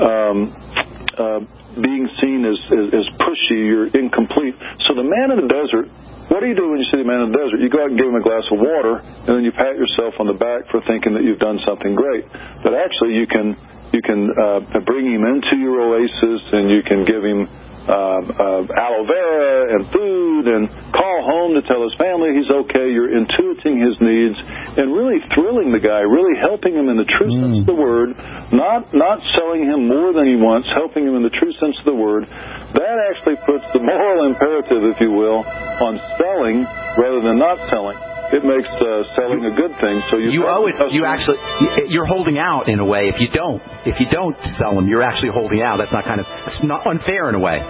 being seen as pushy. You're incomplete. So the man in the desert, what do you do when you see the man in the desert? You go out and give him a glass of water, and then you pat yourself on the back for thinking that you've done something great. But actually, you can bring him into your oasis, and you can give him aloe vera and food and call home to tell his family he's okay. You're intuiting his needs and really thrilling the guy, really helping him in the true sense of the word, not selling him more than he wants, helping him in the true sense of the word. That actually puts the moral imperative, if you will, on selling rather than not selling. It makes selling a good thing. So you owe it. You're holding out in a way. If you don't sell them, you're actually holding out. It's not unfair in a way.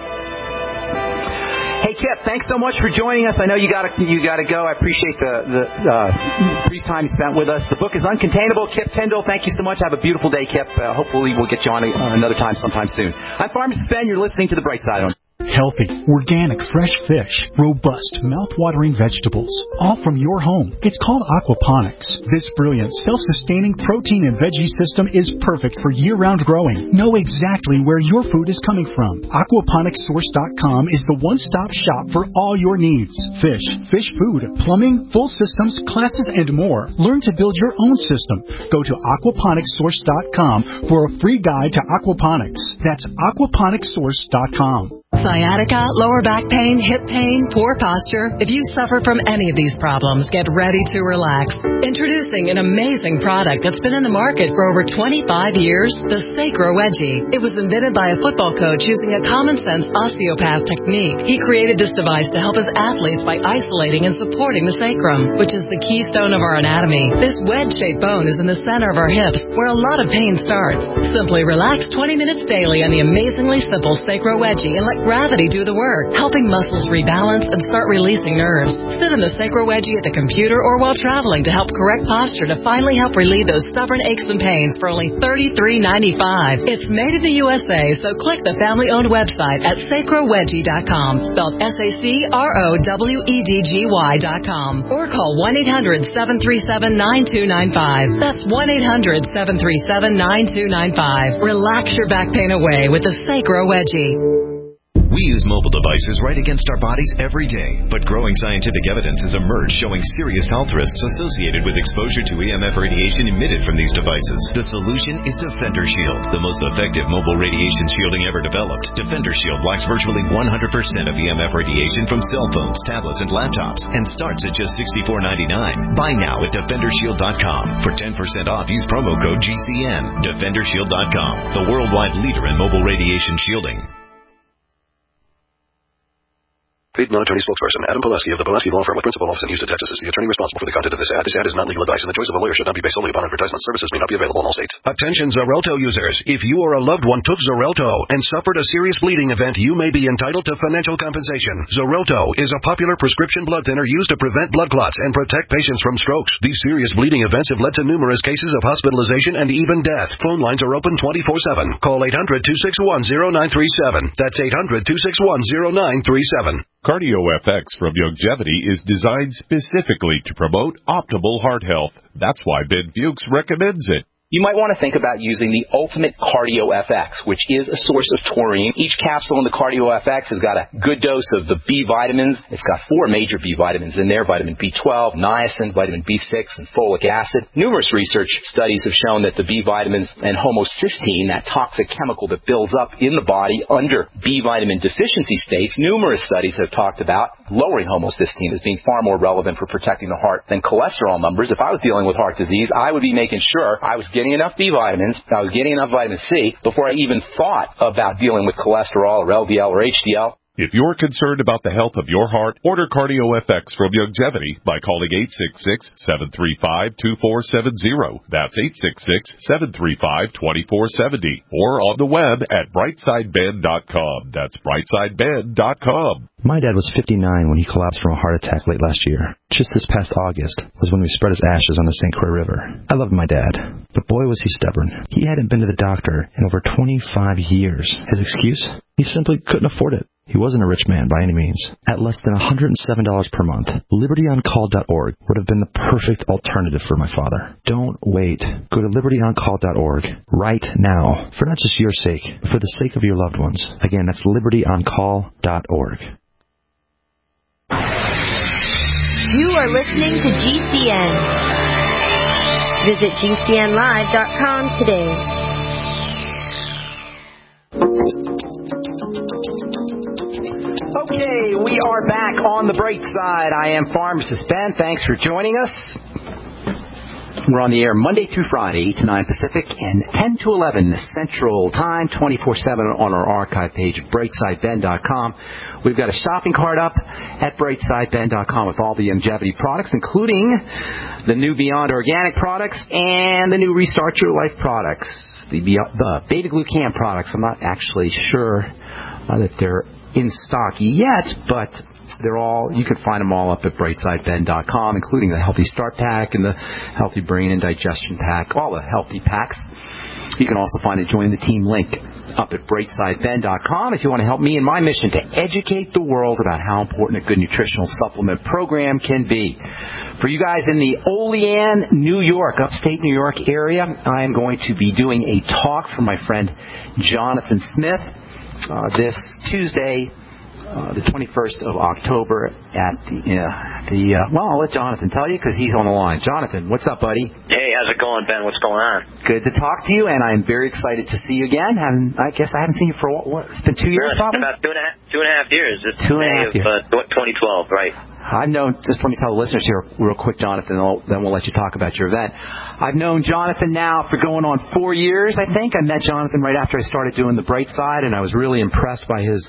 Hey, Kip, thanks so much for joining us. I know you gotta go. I appreciate the brief time you spent with us. The book is Uncontainable. Kip Tindall, thank you so much. Have a beautiful day, Kip. Hopefully we'll get you on another time sometime soon. I'm Pharmacist Ben. You're listening to The Bright Side on Healthy, organic, fresh fish, robust, mouth-watering vegetables, all from your home. It's called aquaponics. This brilliant, self-sustaining protein and veggie system is perfect for year-round growing. Know exactly where your food is coming from. Aquaponicssource.com is the one-stop shop for all your needs. Fish food, plumbing, full systems, classes, and more. Learn to build your own system. Go to aquaponicssource.com for a free guide to aquaponics. That's aquaponicssource.com. Sciatica, lower back pain, hip pain, poor posture. If you suffer from any of these problems, get ready to relax. Introducing an amazing product that's been in the market for over 25 years, the Sacro Wedgie. It was invented by a football coach using a common-sense osteopath technique. He created this device to help his athletes by isolating and supporting the sacrum, which is the keystone of our anatomy. This wedge-shaped bone is in the center of our hips, where a lot of pain starts. Simply relax 20 minutes daily on the amazingly simple Sacro Wedgie and let gravity do the work, helping muscles rebalance and start releasing nerves. Sit in the Sacro Wedgie at the computer or while traveling to help correct posture to finally help relieve those stubborn aches and pains for only $33.95. It's made in the USA, so click the family-owned website at sacrowedgie.com, spelled SACROWEDGY.com, or call 1-800-737-9295. That's 1-800-737-9295. Relax your back pain away with the Sacro Wedgie. We We use mobile devices right against our bodies every day, but growing scientific evidence has emerged showing serious health risks associated with exposure to EMF radiation emitted from these devices. The solution is Defender Shield, the most effective mobile radiation shielding ever developed. Defender Shield blocks virtually 100% of EMF radiation from cell phones, tablets, and laptops, and starts at just $64.99. Buy now at DefenderShield.com. For 10% off, use promo code GCN. DefenderShield.com, the worldwide leader in mobile radiation shielding. Paid non-attorney spokesperson Adam Pulaski of the Pulaski Law Firm with principal office in Houston, Texas, is the attorney responsible for the content of this ad. This ad is not legal advice, and the choice of a lawyer should not be based solely upon advertisement. Services may not be available in all states. Attention Xarelto users. If you or a loved one took Xarelto and suffered a serious bleeding event, you may be entitled to financial compensation. Xarelto is a popular prescription blood thinner used to prevent blood clots and protect patients from strokes. These serious bleeding events have led to numerous cases of hospitalization and even death. Phone lines are open 24/7. Call 800-261-0937. That's 800-261-0937. CardioFX from Youngevity is designed specifically to promote optimal heart health. That's why Ben Fuchs recommends it. You might want to think about using the Ultimate Cardio FX, which is a source of taurine. Each capsule in the Cardio FX has got a good dose of the B vitamins. It's got 4 major B vitamins in there: vitamin B12, niacin, vitamin B6, and folic acid. Numerous research studies have shown that the B vitamins and homocysteine, that toxic chemical that builds up in the body under B vitamin deficiency states, numerous studies have talked about lowering homocysteine as being far more relevant for protecting the heart than cholesterol numbers. If I was dealing with heart disease, I would be making sure I was getting enough B vitamins, I was getting enough vitamin C before I even thought about dealing with cholesterol or LDL or HDL. If you're concerned about the health of your heart, order CardioFX from Youngevity by calling 866-735-2470. That's 866-735-2470. Or on the web at brightsideben.com. That's brightsideben.com. My dad was 59 when he collapsed from a heart attack late last year. Just this past August was when we spread his ashes on the St. Croix River. I loved my dad, but boy was he stubborn. He hadn't been to the doctor in over 25 years. His excuse? He simply couldn't afford it. He wasn't a rich man by any means. At less than $107 per month, LibertyOnCall.org would have been the perfect alternative for my father. Don't wait. Go to LibertyOnCall.org right now, for not just your sake, but for the sake of your loved ones. Again, that's LibertyOnCall.org. You are listening to GCN. Visit GCNlive.com today. Okay, we are back on the bright side. I am Pharmacist Ben. Thanks for joining us. We're on the air Monday through Friday, 8 to 9 Pacific, and 10 to 11 Central Time, 24/7 on our archive page at brightsideben.com. We've got a shopping cart up at brightsideben.com with all the Youngevity products, including the new Beyond Organic products and the new Restart Your Life products. The beta-glucan products, I'm not actually sure that they're in stock yet, but they're all, you can find them all up at brightsideben.com, including the Healthy Start Pack and the Healthy Brain and Digestion Pack, all the healthy packs. You can also find a Join the Team link up at brightsideben.com if you want to help me in my mission to educate the world about how important a good nutritional supplement program can be. For you guys in the Olean, New York, upstate New York area, I am going to be doing a talk from my friend Jonathan Smith this Tuesday, the 21st of October at well, I'll let Jonathan tell you because he's on the line. Jonathan, what's up, buddy? Hey, how's it going, Ben? What's going on? Good to talk to you, and I'm very excited to see you again. I guess I haven't seen you for what? It's been 2 years, probably? About two and a half years. It's 2.5 years. 2012, right. I've known, just let me tell the listeners here real quick, Jonathan, then we'll let you talk about your event. I've known Jonathan now for going on 4 years, I think. I met Jonathan right after I started doing The Bright Side, and I was really impressed by his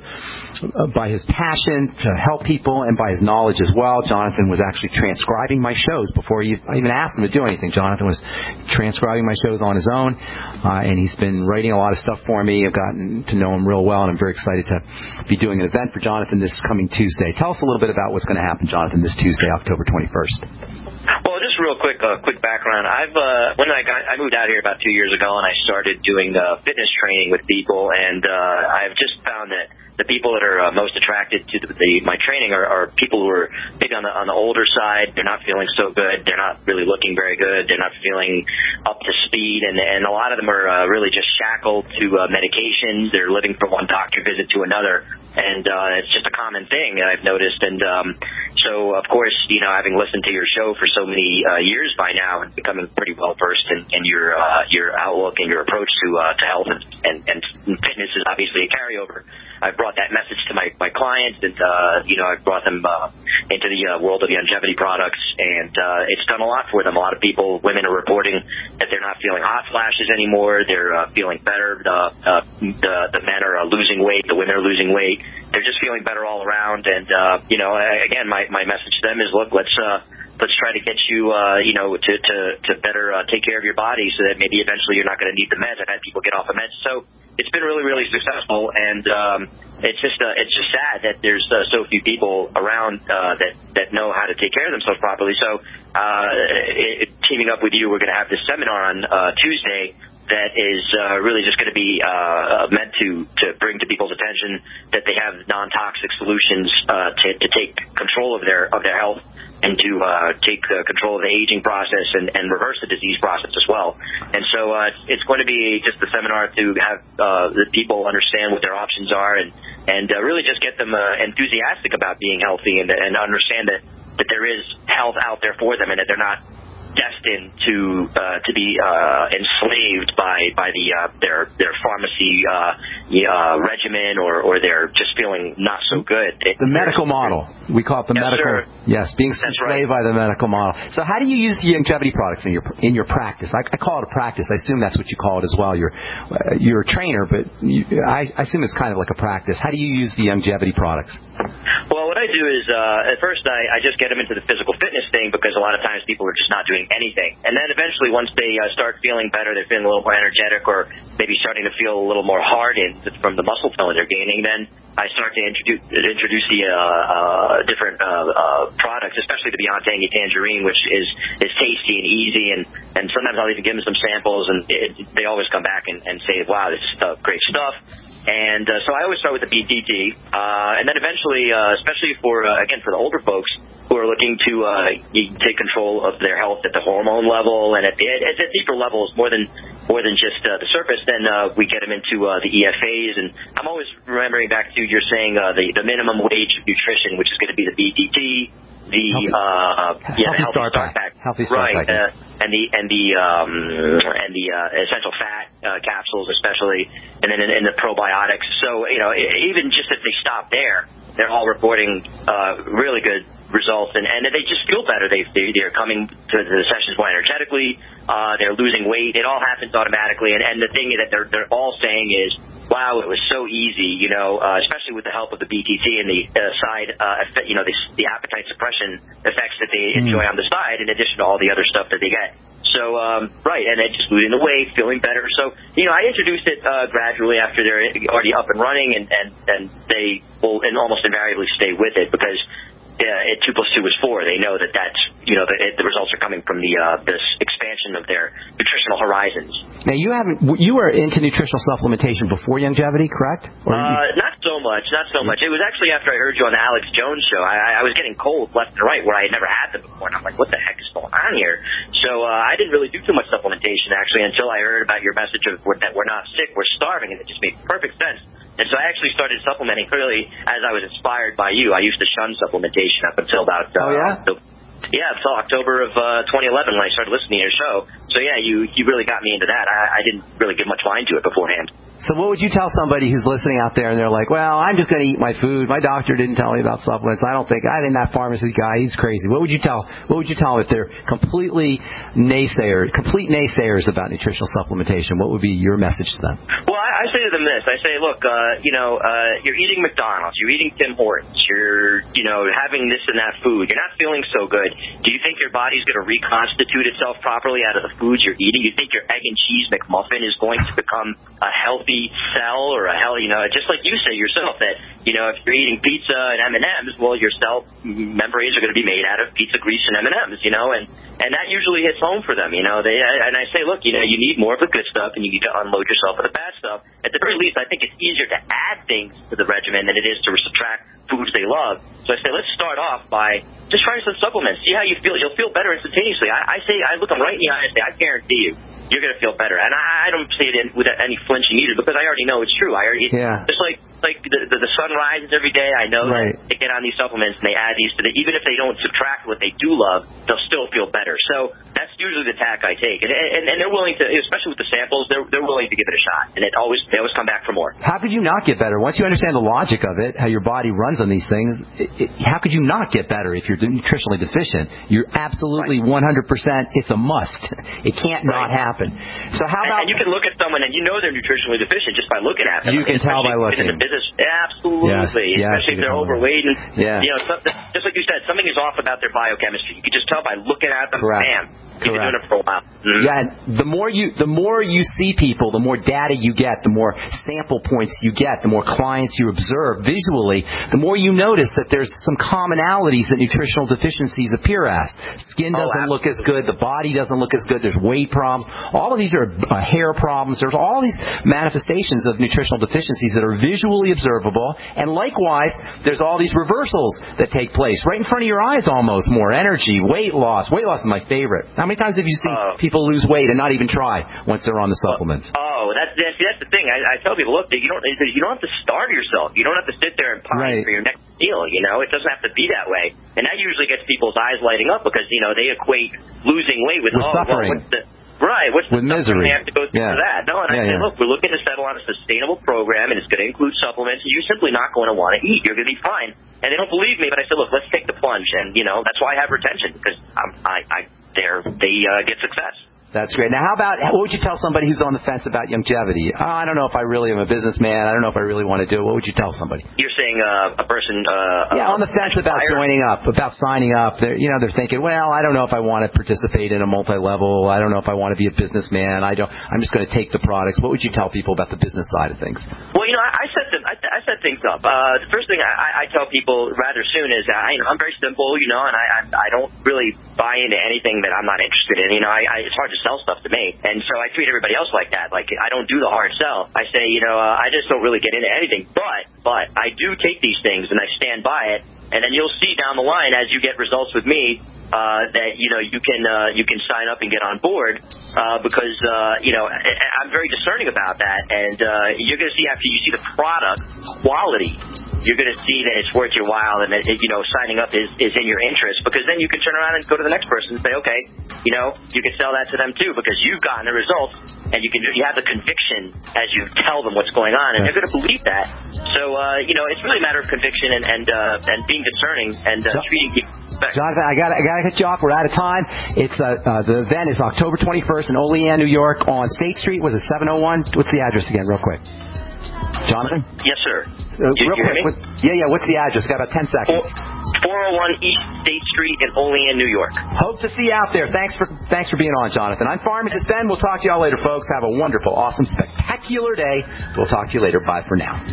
passion to help people and by his knowledge as well. Jonathan was actually transcribing my shows before I even asked him to do anything. Jonathan was transcribing my shows on his own, and he's been writing a lot of stuff for me. I've gotten to know him real well, and I'm very excited to be doing an event for Jonathan this coming Tuesday. Tell us a little bit about what's going to happen, Jonathan, this Tuesday, October 21st. Well, just real quick background. I moved out here about 2 years ago, and I started doing fitness training with people, and I've just found that the people that are most attracted to my training are people who are big on the older side. They're not feeling so good. They're not really looking very good. They're not feeling up to speed, and a lot of them are really just shackled to medications. They're living from one doctor visit to another And it's just a common thing that I've noticed. And so, of course, having listened to your show for so many years by now and becoming pretty well versed in your outlook and your approach to health and fitness is obviously a carryover. I've brought that message to my clients, and I've brought them into the world of longevity products, and it's done a lot for them. A lot of women are reporting that they're not feeling hot flashes anymore. They're feeling better. The men are losing weight. The women are losing weight. They're just feeling better all around. And again, my message to them is, look, let's try to get you to better take care of your body, so that maybe eventually you're not going to need the meds. I've had people get off the meds, so it's been really, really successful, and it's just sad that there's so few people around that know how to take care of themselves properly. So teaming up with you, we're going to have this seminar on Tuesday that is really just going to be meant to bring to people's attention that they have non-toxic solutions to take control of their health and to take control of the aging process and reverse the disease process as well. And so it's going to be just a seminar to have the people understand what their options are and really just get them enthusiastic about being healthy and understand that there is health out there for them and that they're not destined to be enslaved by their pharmacy regimen or they're just feeling not so good. The medical model. We call it the medical. Sir. Yes, being enslaved by the medical model. So how do you use the longevity products in your practice? I call it a practice. I assume that's what you call it as well. You're a trainer, but I assume it's kind of like a practice. How do you use the longevity products? Well, what I do is at first I just get them into the physical fitness thing because a lot of times people are just not doing anything. And then eventually once they start feeling better, they're feeling a little more energetic or maybe starting to feel a little more hardened from the muscle tone they're gaining, then I start to introduce the different products, especially the Beyond Tangy Tangerine, which is tasty and easy. And sometimes I'll even give them some samples, and they always come back and say, wow, this is great stuff. And so I always start with the BTT, and then eventually, especially for the older folks who are looking to take control of their health at the hormone level and at deeper levels, more than just the surface, then we get them into the EFAs. And I'm always remembering back to you're saying the minimum wage of nutrition, which is going to be the BTT, Healthy Start Pack. Healthy Start Pack. And the essential fat capsules, especially, and then in the probiotics. So even just if they stop there, they're all reporting really good results, and they just feel better. They're coming to the sessions more energetically. They're losing weight. It all happens automatically. And the thing that they're all saying is, wow, it was so easy. Especially with the help of the BTT and the the appetite suppression effects that they enjoy on the side, in addition to all the other stuff that they get. So, right, and then just losing the weight, feeling better. So, I introduced it gradually after they're already up and running, and they will almost invariably stay with it because 2 + 2 is 4. They know that's the results are coming from this expansion of their nutritional horizons. Now you were into nutritional supplementation before longevity, correct? Not so much. It was actually after I heard you on the Alex Jones show. I was getting colds left and right where I had never had them before, and I'm like, what the heck is going on here? So I didn't really do too much supplementation actually until I heard about your message of that we're not sick, we're starving, and it just made perfect sense. And so I actually started supplementing clearly as I was inspired by you. I used to shun supplementation up until about until October of 2011 when I started listening to your show. So yeah, you really got me into that. I didn't really give much mind to it beforehand. So what would you tell somebody who's listening out there and they're like, well, I'm just going to eat my food. My doctor didn't tell me about supplements. I think that pharmacy guy, he's crazy. What would you tell them if they're complete naysayers about nutritional supplementation? What would be your message to them? Well, I say to them this. I say, look, you're eating McDonald's, you're eating Tim Hortons, you're having this and that food. You're not feeling so good. Do you think your body's going to reconstitute itself properly out of the foods you're eating? You think your egg and cheese McMuffin is going to become a healthy cell or just like you say yourself that if you're eating pizza and M&Ms, well, your cell membranes are going to be made out of pizza grease and M&Ms, and that usually hits home for them, and I say, look, you need more of the good stuff and you need to unload yourself of the bad stuff. At the very least, I think it's easier to add things to the regimen than it is to subtract foods they love. So I say, let's start off by just trying some supplements. See how you feel. You'll feel better instantaneously. I look them right in the eye and say, I guarantee you're going to feel better. And I don't say it with any flinching either because I already know it's true. Just like like the sun rises every day. I know that they get on these supplements and they add these to even if they don't subtract what they do love, they'll still feel better. So that's usually the tack I take, and they're willing to, especially with the samples, they're willing to give it a shot, and they always come back for more. How could you not get better once you understand the logic of it? How your body runs on these things? How could you not get better if you're nutritionally deficient? You're absolutely 100%. It's a must. It can't not happen. So how about? And you can look at someone and you know they're nutritionally deficient just by looking at them. You can tell by looking. In the business, absolutely. Yes, especially if they're overweight and you know, just like you said, something is off about their biochemistry. You can just tell by looking at them. Correct. Bam. You've been doing it for a while. Mm-hmm. Yeah, and the more you see people, the more data you get, the more sample points you get, the more clients you observe visually, the more you notice that there's some commonalities that nutritional deficiencies appear as. Skin doesn't look as good, the body doesn't look as good, there's weight problems. All of these are hair problems. There's all these manifestations of nutritional deficiencies that are visually observable, and likewise, there's all these reversals that take place right in front of your eyes almost. More energy, weight loss. Weight loss is my favorite. How many times have you seen people lose weight and not even try once they're on the supplements? That's the thing. I tell people, look, you don't have to starve yourself. You don't have to sit there and pine for your next meal. You know, it doesn't have to be that way. And that usually gets people's eyes lighting up because they equate losing weight with suffering. What's the misery? We have to go through that. No, and I say, look, we're looking to settle on a sustainable program, and it's going to include supplements. You're simply not going to want to eat. You're going to be fine. And they don't believe me, but I said, look, let's take the plunge. And that's why I have retention, because they get success. That's great. Now, what would you tell somebody who's on the fence about longevity? I don't know if I really am a businessman. I don't know if I really want to do it. What would you tell somebody? You're saying a person... on the fence about joining up, about signing up. They're thinking, well, I don't know if I want to participate in a multi-level. I don't know if I want to be a businessman. I'm just going to take the products. What would you tell people about the business side of things? Well, I set things up. The first thing I tell people rather soon is I'm very simple, and I don't really buy into anything that I'm not interested in. It's hard to sell stuff to me, and so I treat everybody else like that. Like, I don't do the hard sell. I say, I just don't really get into anything, but I do take these things and I stand by it, and then you'll see down the line as you get results with me that you can sign up and get on board because I'm very discerning about that, and you're going to see after you see the product quality, you're going to see that it's worth your while and that signing up is in your interest, because then you can turn around and go to the next person and say, okay, you can sell that to them too because you've gotten the results, and you have the conviction as you tell them what's going on, and they're going to believe that. So it's really a matter of conviction and being discerning and treating people. Jonathan, I gotta cut you off. We're out of time. It's the event is October 21st in Olean, New York, on State Street. Was it 701? What's the address again, real quick? Jonathan? Yes, sir. Real quick. What's the address? Got about 10 seconds. 401 East State Street in Olean, New York. Hope to see you out there. Thanks for being on, Jonathan. I'm Pharmacist Ben. We'll talk to you all later, folks. Have a wonderful, awesome, spectacular day. We'll talk to you later. Bye for now.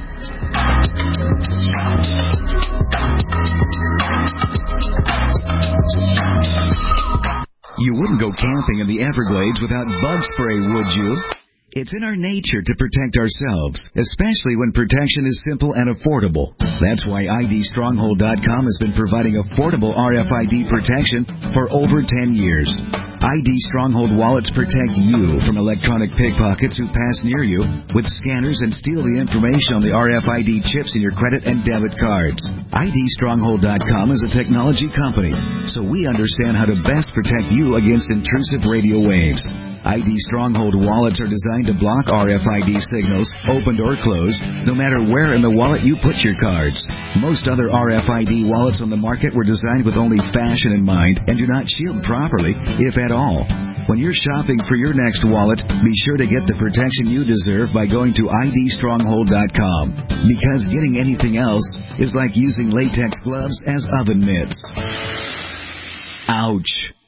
You wouldn't go camping in the Everglades without bug spray, would you? It's in our nature to protect ourselves, especially when protection is simple and affordable. That's why IDStronghold.com has been providing affordable RFID protection for over 10 years. ID Stronghold wallets protect you from electronic pickpockets who pass near you with scanners and steal the information on the RFID chips in your credit and debit cards. IDStronghold.com is a technology company, so we understand how to best protect you against intrusive radio waves. ID Stronghold wallets are designed to block RFID signals, opened or closed, no matter where in the wallet you put your cards. Most other RFID wallets on the market were designed with only fashion in mind and do not shield properly, if at all. When you're shopping for your next wallet, be sure to get the protection you deserve by going to IDStronghold.com, because getting anything else is like using latex gloves as oven mitts. Ouch.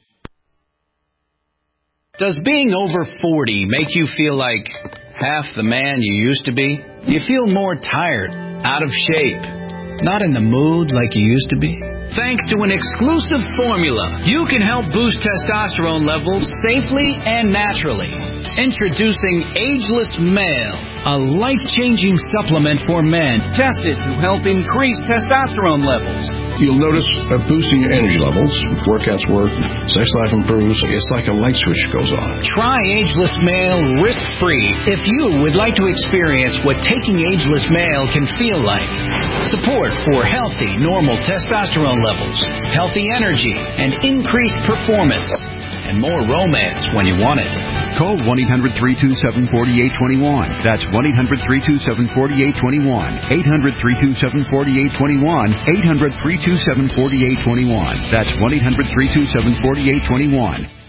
Does being over 40 make you feel like half the man you used to be? You feel more tired, out of shape, not in the mood like you used to be? Thanks to an exclusive formula, you can help boost testosterone levels safely and naturally. Introducing Ageless Male, a life-changing supplement for men tested to help increase testosterone levels. You'll notice a boost in your energy levels. Workouts work, sex life improves. It's like a light switch goes on. Try Ageless Male risk-free if you would like to experience what taking Ageless Male can feel like. Support for healthy, normal testosterone levels, healthy energy, and increased performance. And more romance when you want it. Call 1-800-327-4821. That's 1-800-327-4821. 800-327-4821. 800-327-4821. That's 1-800-327-4821.